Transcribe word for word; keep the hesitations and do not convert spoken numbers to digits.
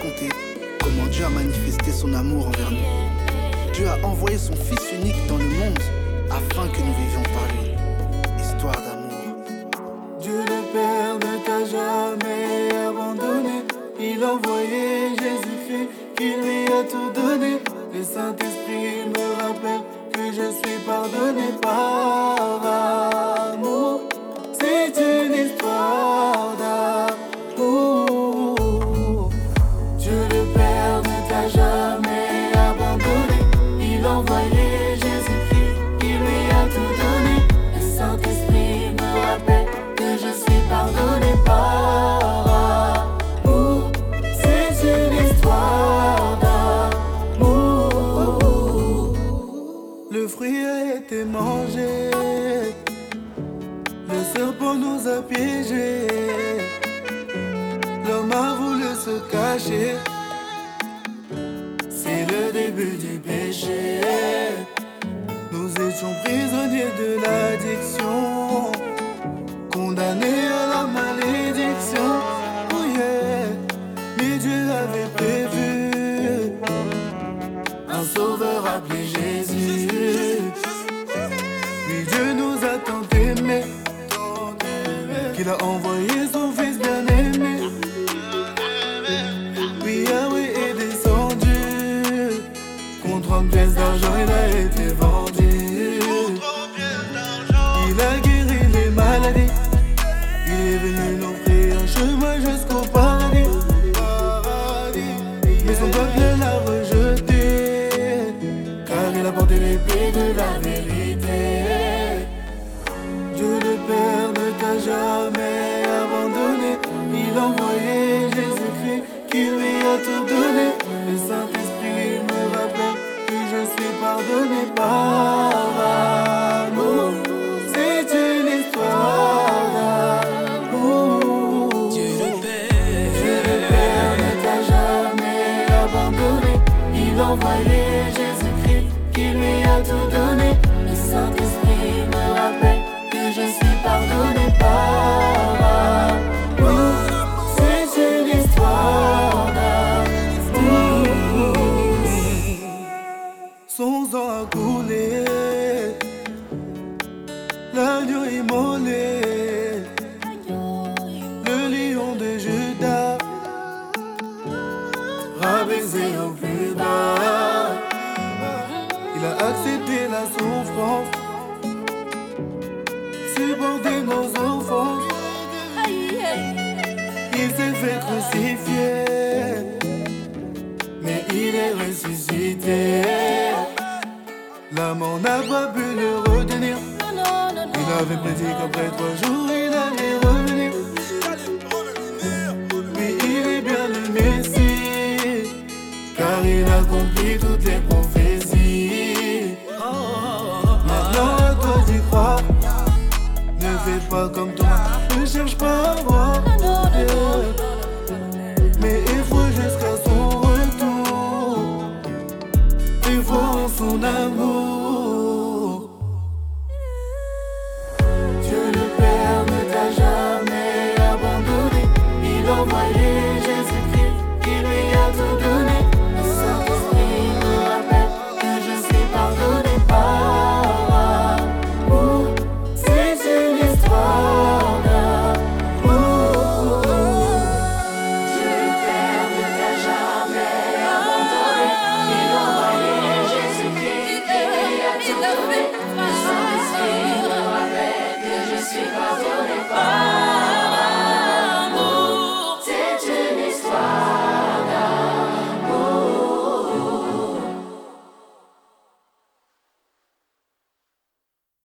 raconter comment Dieu a manifesté son amour envers nous. Dieu a envoyé son Fils unique dans le monde afin que nous vivions par lui. Histoire d'amour. Dieu le Père ne t'a jamais abandonné. Il a envoyé Jésus-Christ qui lui a tout donné. Le Saint-Esprit me rappelle que je suis pardonné par amour. C'est une histoire d'amour. Dieu le Père ne t'a jamais abandonné. Il a envoyé Jésus-Christ qui lui a tout donné. Le Saint-Esprit me rappelle que je suis pardonné par amour. C'est une histoire d'amour. Le fruit a été mangé, le serpent nous a piégés, l'homme a voulu se cacher. C'est le début du péché. Nous étions prisonniers de l'addiction, condamnés à la malédiction. Oh yeah. Mais Dieu avait prévu un sauveur appelé Jésus. Oui, Dieu nous a tant aimés qu'il a envoyé son Fils bien-aimé. Oui, Yahweh est descendu. Contre trente pièces d'argent, il a été vendu. Il a guéri les maladies. Il est venu nous offrir un chemin jusqu'au paradis. Mais son peuple l'a rejeté, car il a porté l'épée de la vérité. Dieu le Père ne t'a jamais abandonné. Il a envoyé Jésus-Christ qui lui a tout donné. Le Saint-Esprit me rappelle que je suis pardonné par amour. C'est une histoire d'amour. Dieu le Père, Dieu le Père ne t'a jamais abandonné. Il a envoyé Jésus-Christ qui lui a tout donné. Le Saint-Esprit me rappelle que je suis pardonné par amour. C'est une histoire d'amour. Son sang a coulé, l'agneau immolé, le lion de Judas, rabaissé au plus bas. Il a accepté la souffrance, supporté nos offenses. Il s'est fait crucifier, mais il est ressuscité. La mort n'a pas pu le retenir. Il avait prédit qu'après trois jours il